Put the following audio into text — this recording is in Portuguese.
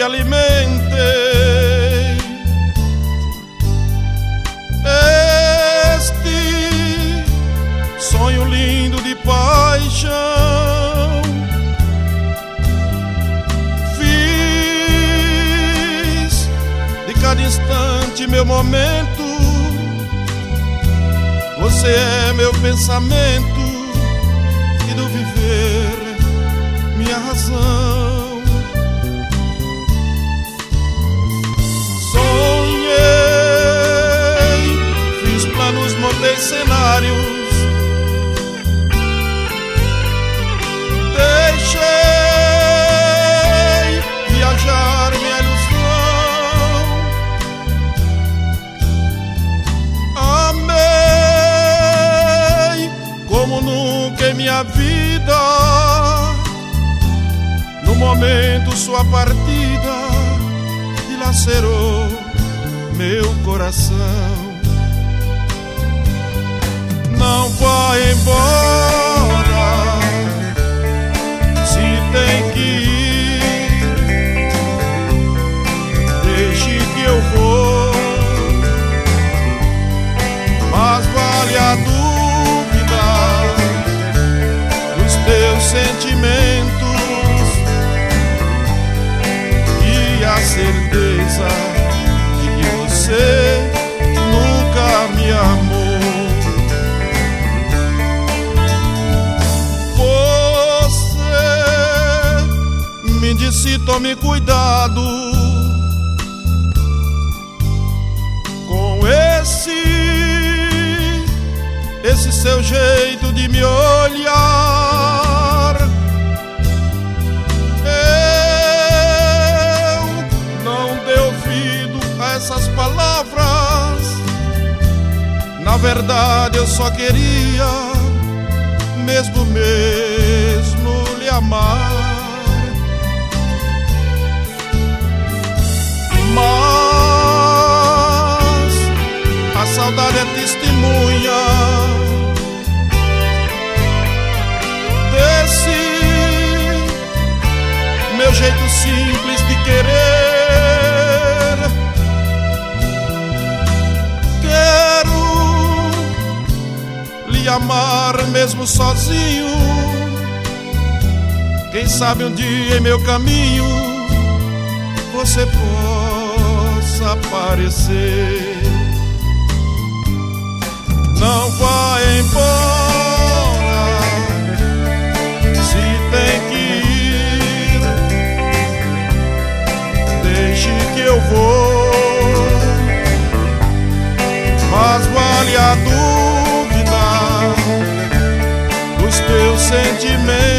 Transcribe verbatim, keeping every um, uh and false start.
alimentei. Este sonho lindo de paixão, fiz de cada instante meu momento. Você é meu pensamento e do viver minha razão. Sonhei, fiz planos, montei cenários, deixei viajar minha ilusão. Amei como nunca em minha vida. No momento sua partida dilacerou meu coração. Não vá embora, se tem que ir, deixe que eu vou. Mas vale a dúvida dos teus sentimentos e a certeza de que você nunca me amou. Você me disse: tome cuidado com esse, esse seu jeito de me olhar. Eu não dei ouvido a essas palavras. Na verdade eu só queria mesmo, mesmo lhe amar. Mas a saudade é testemunha desse meu jeito simples de querer. Quero lhe amar mesmo sozinho. Quem sabe um dia em meu caminho você possa aparecer. Não vá embora, se tem que ir, deixe que eu vou. Mas vale a dúvida dos teus sentimentos